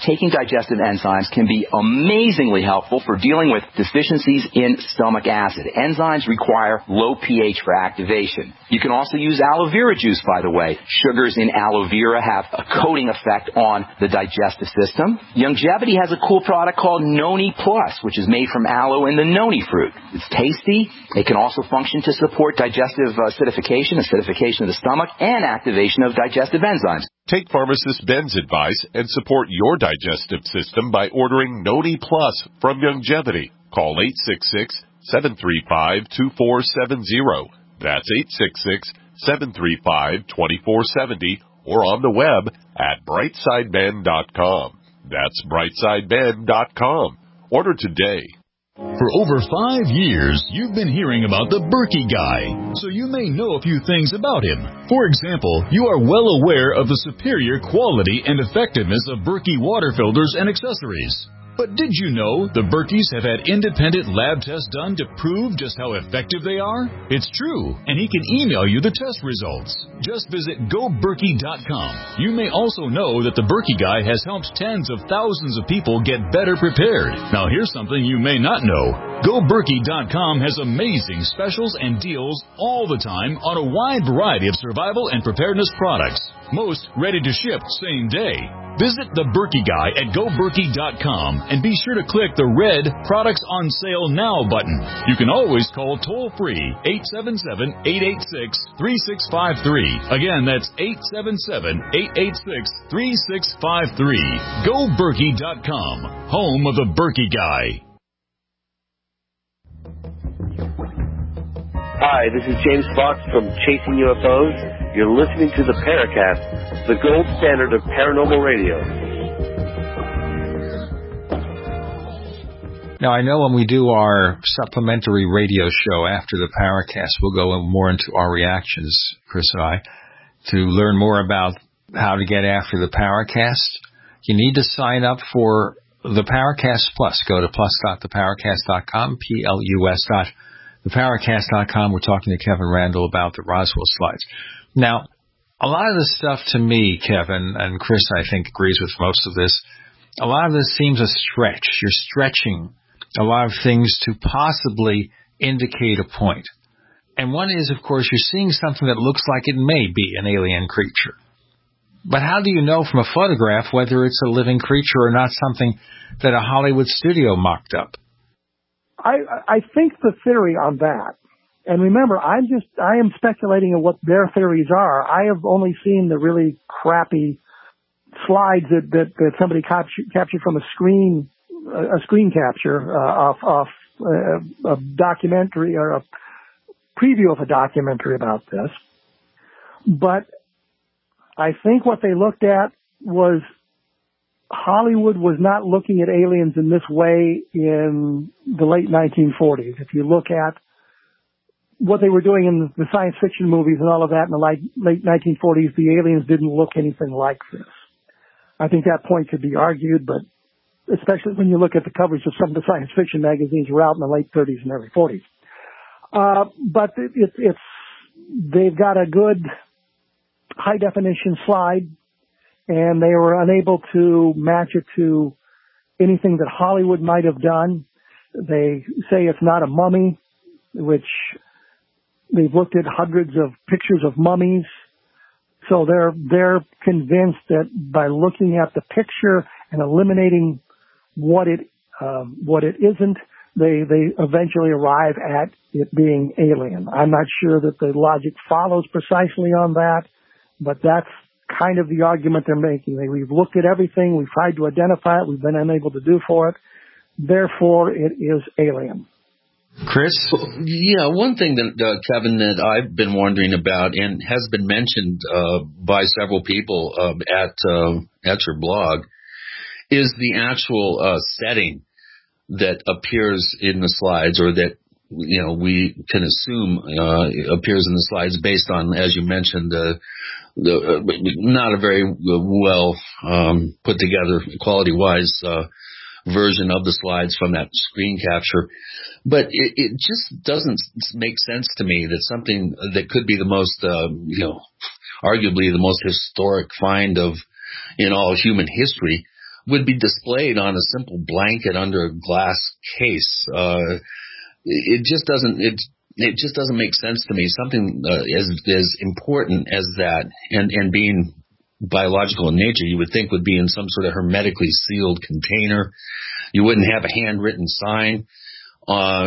taking digestive enzymes can be amazingly helpful for dealing with deficiencies in stomach acid. Enzymes require low pH for activation. You can also use aloe vera juice, by the way. Sugars in aloe vera have a coating effect on the digestive system. Youngevity has a cool product called Noni Plus, which is made from aloe and the noni fruit. It's tasty. It can also function to support digestive uh, acidification, acidification of the stomach, and activation of digestive enzymes. Take pharmacist Ben's advice and support your digestive system by ordering Noni Plus from Youngevity. Call eight six six, seven three five, two four seven zero. That's eight six six, seven three five, two four seven zero or on the web at brightside ben dot com. That's brightside ben dot com. Order today. For over five years, you've been hearing about the Berkey Guy, so you may know a few things about him. For example, you are well aware of the superior quality and effectiveness of Berkey water filters and accessories. But did you know the Berkeys have had independent lab tests done to prove just how effective they are? It's true, and he can email you the test results. Just visit go berkey dot com. You may also know that the Berkey Guy has helped tens of thousands of people get better prepared. Now here's something you may not know. go berkey dot com has amazing specials and deals all the time on a wide variety of survival and preparedness products. Most ready to ship same day. Visit the Berkey Guy at go berkey dot com and be sure to click the red Products on Sale Now button. You can always call toll-free eight seven seven, eight eight six, three six five three. Again, that's eight seven seven, eight eight six, three six five three. go berkey dot com, home of the Berkey Guy. Hi, this is James Fox from Chasing U F Os. You're listening to the Paracast, the gold standard of paranormal radio. Now, I know when we do our supplementary radio show after the Paracast, we'll go more into our reactions, Chris and I, to learn more about how to get after the Paracast. You need to sign up for the Paracast Plus. Go to plus dot the paracast dot com, P L U S dot the paracast dot com. We're talking to Kevin Randle about the Roswell slides. Now, a lot of this stuff to me, Kevin, and Chris, I think, agrees with most of this, a lot of this seems a stretch. You're stretching a lot of things to possibly indicate a point. And one is, of course, you're seeing something that looks like it may be an alien creature. But how do you know from a photograph whether it's a living creature or not something that a Hollywood studio mocked up? I, I think the theory on that, and remember, I'm just, I am speculating on what their theories are. I have only seen the really crappy slides that, that, that somebody captured, captured from a screen, a screen capture, uh, of, of uh, a documentary or a preview of a documentary about this. But I think what they looked at was Hollywood was not looking at aliens in this way in the late nineteen forties. If you look at what they were doing in the science fiction movies and all of that in the late, late nineteen forties, the aliens didn't look anything like this. I think that point could be argued, but especially when you look at the coverage of some of the science fiction magazines were out in the late thirties and early forties. Uh, but it, it, it's, they've got a good high definition slide, and they were unable to match it to anything that Hollywood might have done. They say it's not a mummy, which they've looked at hundreds of pictures of mummies. So they're, they're convinced that by looking at the picture and eliminating what it, um, what it isn't, they, they eventually arrive at it being alien. I'm not sure that the logic follows precisely on that, but that's kind of the argument they're making. They, we've looked at everything, we've tried to identify it, we've been unable to do for it, therefore it is alien. Chris? Yeah, one thing that, uh, Kevin, that I've been wondering about and has been mentioned uh, by several people uh, at uh, at your blog is the actual uh, setting that appears in the slides, or that, you know, we can assume uh, appears in the slides based on, as you mentioned, uh, the uh, not a very well um, put together, quality-wise uh, version of the slides from that screen capture. But it, it just doesn't make sense to me that something that could be the most, uh, you know, arguably the most historic find of in all human history would be displayed on a simple blanket under a glass case. Uh, it just doesn't, it, it just doesn't make sense to me. Something uh, as, as important as that and, and being biological in nature, you would think would be in some sort of hermetically sealed container. You wouldn't have a handwritten sign uh,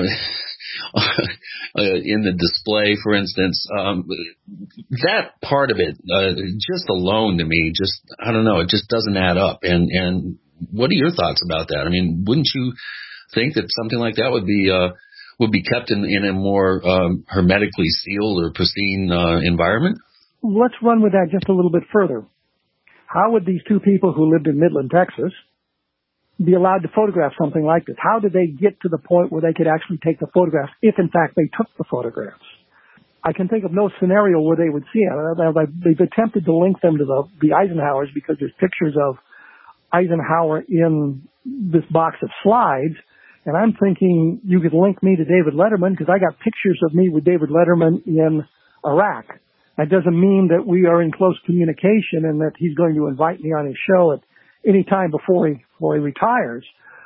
in the display, for instance. Um, that part of it, uh, just alone to me, just, I don't know, it just doesn't add up. And, and what are your thoughts about that? I mean, wouldn't you think that something like that would be, uh, would be kept in, in a more um, hermetically sealed or pristine uh, environment? Let's run with that just a little bit further. How would these two people who lived in Midland, Texas, be allowed to photograph something like this? How did they get to the point where they could actually take the photographs, if in fact they took the photographs? I can think of no scenario where they would see it. They've attempted to link them to the, the Eisenhowers because there's pictures of Eisenhower in this box of slides. And I'm thinking you could link me to David Letterman because I got pictures of me with David Letterman in Iraq. That doesn't mean that we are in close communication and that he's going to invite me on his show at any time before he, before he retires.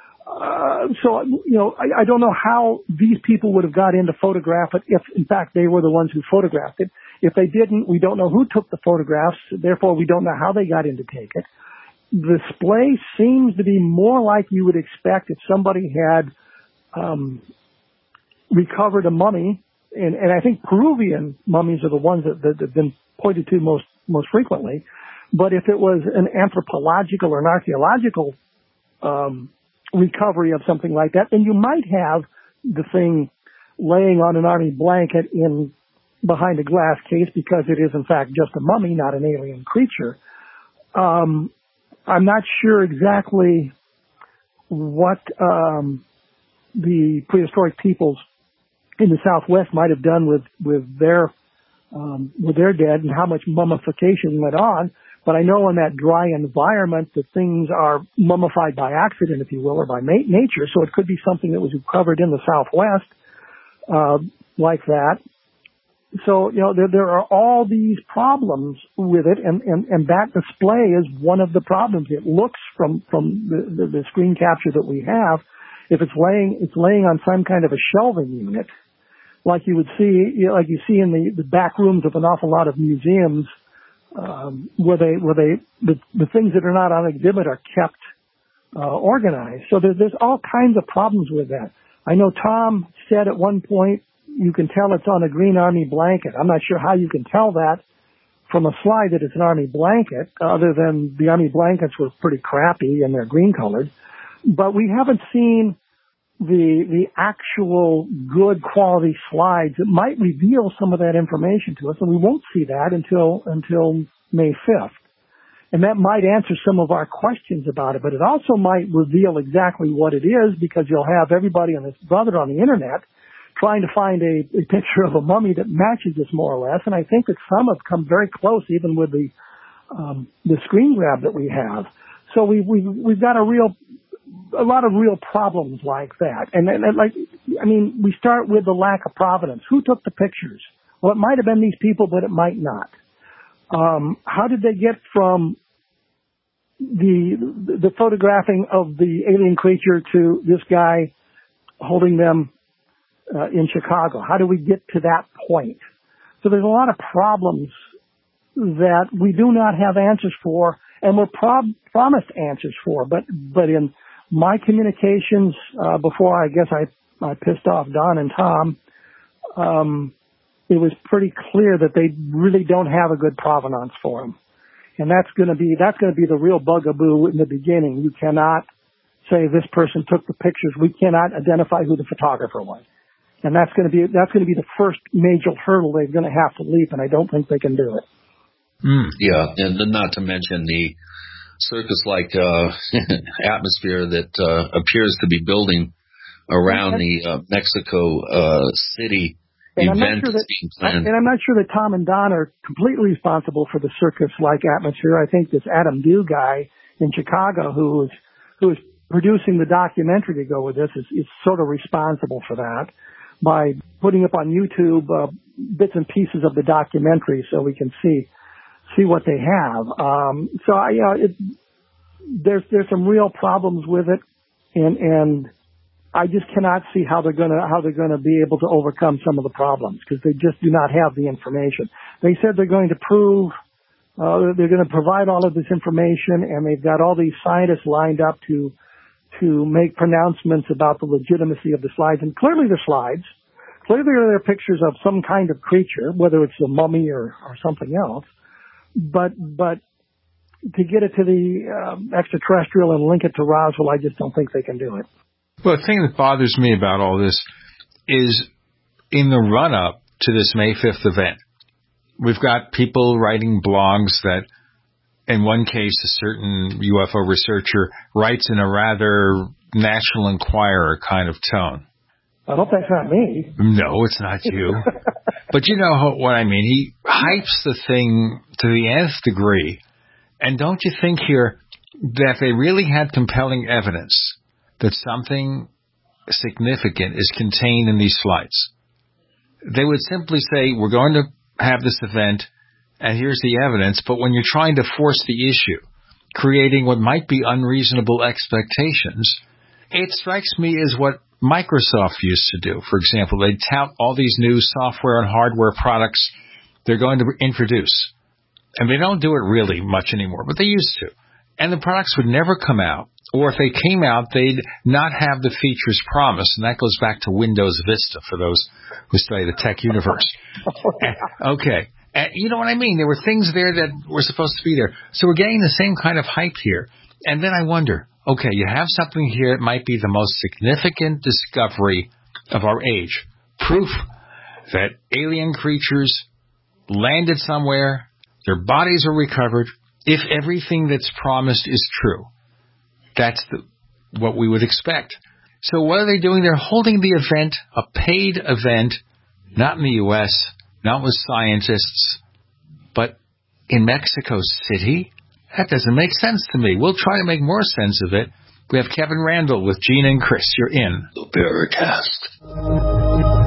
Uh, so, you know, I, I don't know how these people would have got in to photograph it if, in fact, they were the ones who photographed it. If they didn't, we don't know who took the photographs. Therefore, we don't know how they got in to take it. The display seems to be more like you would expect if somebody had um, recovered a mummy. And, and I think Peruvian mummies are the ones that, that have been pointed to most, most frequently. But if it was an anthropological or an archaeological um, recovery of something like that, then you might have the thing laying on an army blanket in behind a glass case because it is in fact just a mummy, not an alien creature. Um, I'm not sure exactly what um, the prehistoric peoples in the Southwest might have done with with their um, with their dead and how much mummification went on. But I know in that dry environment that things are mummified by accident, if you will, or by ma- nature. So it could be something that was recovered in the Southwest uh, like that. So, you know, there, there are all these problems with it, and, and, and that display is one of the problems. It looks from, from the, the, the screen capture that we have, if it's laying, it's laying on some kind of a shelving unit, like you would see, you know, like you see in the, the back rooms of an awful lot of museums, um, where they, where they, the, the things that are not on exhibit are kept, uh, organized. So there, there's all kinds of problems with that. I know Tom said at one point, you can tell it's on a green army blanket. I'm not sure how you can tell that from a slide that it's an army blanket, other than the army blankets were pretty crappy and they're green colored. But we haven't seen the the actual good quality slides that might reveal some of that information to us, and we won't see that until until May fifth. And that might answer some of our questions about it, but it also might reveal exactly what it is, because you'll have everybody on this brother on the internet trying to find a, a picture of a mummy that matches this more or less. And I think that some have come very close, even with the um, the screen grab that we have. So we we we've got a real a lot of real problems like that. And, and, and like, I mean, we start with the lack of provenance. Who took the pictures? Well, it might have been these people, but it might not. Um, how did they get from the the photographing of the alien creature to this guy holding them uh, in Chicago? How do we get to that point? So there's a lot of problems that we do not have answers for, and we're pro- promised answers for. But but in my communications uh, before, I guess I, I pissed off Don and Tom, um, it was pretty clear that they really don't have a good provenance for them. And that's going to be, that's going to be the real bugaboo in the beginning. You cannot say this person took the pictures. We cannot identify who the photographer was. And that's going to be, that's going to be the first major hurdle they're going to have to leap, and I don't think they can do it. Mm. Yeah, and not to mention the circus-like uh, atmosphere that uh, appears to be building around the uh, Mexico uh, City and event I'm not sure that's that, being planned. And I'm not sure that Tom and Don are completely responsible for the circus-like atmosphere. I think this Adam Dew guy in Chicago who is who is producing the documentary to go with this is, is sort of responsible for that by putting up on YouTube uh, bits and pieces of the documentary so we can see see what they have. Um, so I, you know, it, there's there's some real problems with it, and and I just cannot see how they're gonna how they're gonna be able to overcome some of the problems because they just do not have the information. They said they're going to prove uh, they're going to provide all of this information, and they've got all these scientists lined up to to make pronouncements about the legitimacy of the slides, and clearly the slides. Clearly they're pictures of some kind of creature, whether it's a mummy or, or something else. But but to get it to the um, extraterrestrial and link it to Roswell, I just don't think they can do it. Well, the thing that bothers me about all this is in the run-up to this May fifth event, we've got people writing blogs that, in one case, a certain U F O researcher writes in a rather National Enquirer kind of tone. I hope that's not me. No, it's not you. But you know what I mean. He hypes the thing to the nth degree. And don't you think here that they really had compelling evidence that something significant is contained in these slides? They would simply say, we're going to have this event, and here's the evidence. But when you're trying to force the issue, creating what might be unreasonable expectations, it strikes me as what Microsoft used to do. For example, they'd tout all these new software and hardware products they're going to introduce. And they don't do it really much anymore, but they used to. And the products would never come out, or if they came out, they'd not have the features promised. And that goes back to Windows Vista for those who study the tech universe. Okay. And you know what I mean? There were things there that were supposed to be there. So we're getting the same kind of hype here. And then I wonder, okay, you have something here that might be the most significant discovery of our age. Proof that alien creatures landed somewhere, their bodies are recovered. If everything that's promised is true, that's the, what we would expect. So what are they doing? They're holding the event, a paid event, not in the U S, not with scientists, but in Mexico City? That doesn't make sense to me. We'll try to make more sense of it. We have Kevin Randall with Gene and Chris. You're in the Paracast.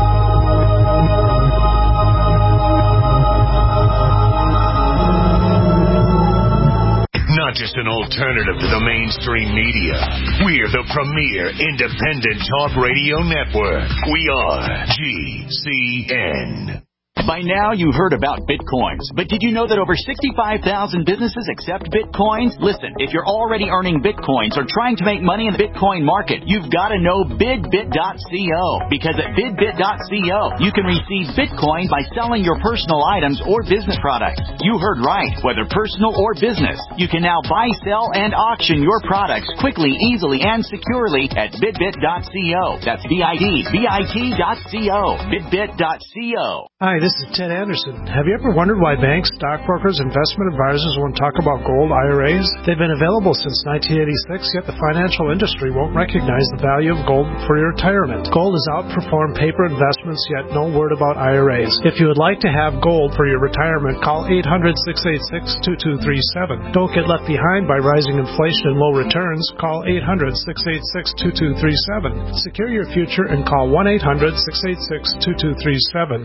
Not just an alternative to the mainstream media. We're the premier independent talk radio network. We are G C N. By now, you've heard about Bitcoins, but did you know that over sixty-five thousand businesses accept Bitcoins? Listen, if you're already earning Bitcoins or trying to make money in the Bitcoin market, you've got to know bidbit dot co, because at bidbit dot co, you can receive Bitcoin by selling your personal items or business products. You heard right, whether personal or business. You can now buy, sell, and auction your products quickly, easily, and securely at bidbit dot co. That's B I D B I T dot co. bidbit dot co. Hi, this is Ted Anderson. Have you ever wondered why banks, stockbrokers, investment advisors won't talk about gold I R As? They've been available since nineteen eighty-six, yet the financial industry won't recognize the value of gold for your retirement. Gold has outperformed paper investments, yet no word about I R As. If you would like to have gold for your retirement, call eight hundred, six eight six, two two three seven. Don't get left behind by rising inflation and low returns. Call eight hundred, six eight six, two two three seven. Secure your future and call one eight hundred, six eight six, two two three seven.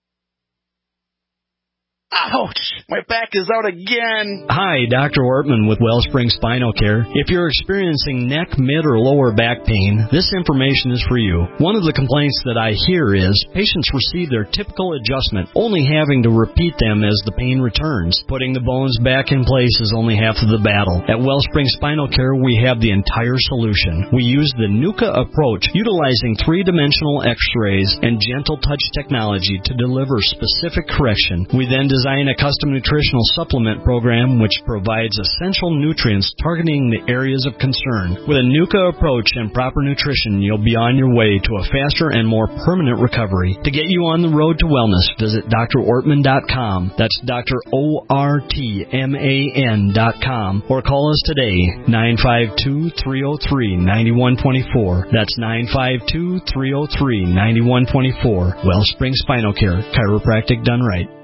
Ouch! My back is out again! Hi, Doctor Ortman with Wellspring Spinal Care. If you're experiencing neck, mid, or lower back pain, this information is for you. One of the complaints that I hear is patients receive their typical adjustment, only having to repeat them as the pain returns. Putting the bones back in place is only half of the battle. At Wellspring Spinal Care, we have the entire solution. We use the NUCA approach, utilizing three-dimensional x-rays and gentle touch technology to deliver specific correction. We then design Design a custom nutritional supplement program which provides essential nutrients targeting the areas of concern. With a NUCA approach and proper nutrition, you'll be on your way to a faster and more permanent recovery. To get you on the road to wellness, visit D R ortman dot com. That's Doctor O R T M A N dot com. Or call us today, nine five two, three oh three, nine one two four. That's nine five two, three oh three, nine one two four. Wellspring Spinal Care, chiropractic done right.